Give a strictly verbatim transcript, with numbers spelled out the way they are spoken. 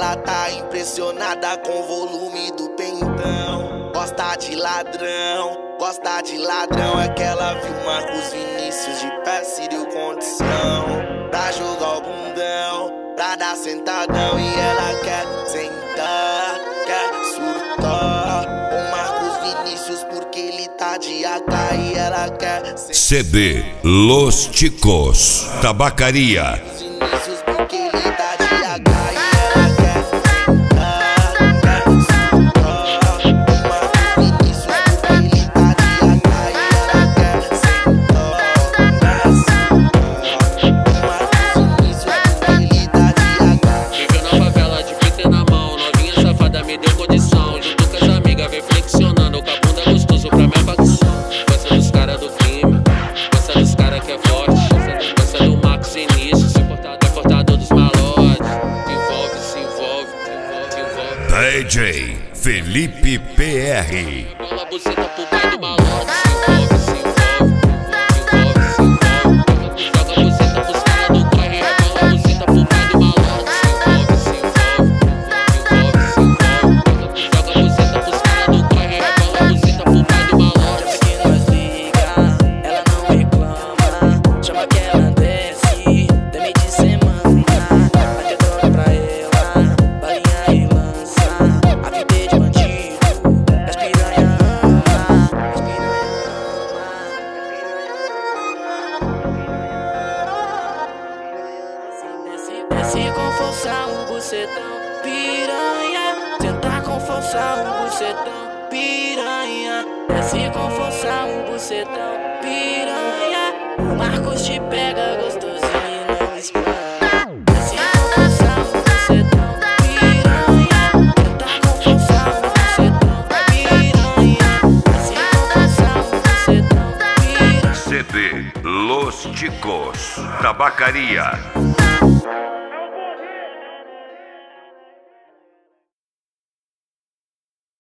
ela tá impressionada com o volume do pentão. Gosta de ladrão, gosta de ladrão. É que ela viu Marcos Vinícius de pé, se deu condição pra jogar o bundão, pra dar sentadão. E ela quer sentar, quer surtar o Marcos Vinícius porque ele tá de A K. E ela quer sentar. C D Los Chicos, Tabacaria. Vinícius porque ele tá de A K. E ela quer sentar, quer surtar o Marcos Vinícius porque ele tá de A K. E ela quer sentar, quer surtar o Marcos Vinícius porque ele tá de A K. Viveu na favela de fita na mão, novinha safada me deu condição. Junto com as amigas vem flexionando, com a bunda gostoso pra minha facção. Gosta dos caras do crime, gosta dos caras que é forte, gosta do Marcos Vinícius, se portado é portador dos malotes. Envolve, se envolve, se envolve. D J Felipe P R. Bola a buceta pro pai do malote. Se envolve, se envolve, se envolve, se envolve. Joga a buceta pros caras do corre, rebola a buceta pro pai do malote. Se envolve, se envolve, se envolve, se envolve. Joga a buceta pros caras do corre, rebola a buceta pro pai do malote. Chama que nós liga, ela não reclama. Chama que ela desce, teme de semana. Vai ter droga pra ela, balinha e lança. A vida é de bandido, as piranha ama, as piranha ama. Desce, desce com força o bucetão, piranha. Senta com força o bucetão, piranha. Desce com força o bucetão, piranha. O Marcos te pega gostosinho e não espana. Desce com força o bucetão, piranha. Senta com força o bucetão, piranha. Desce com força o bucetão, piranha. C D Los Chicos, Tabacaria.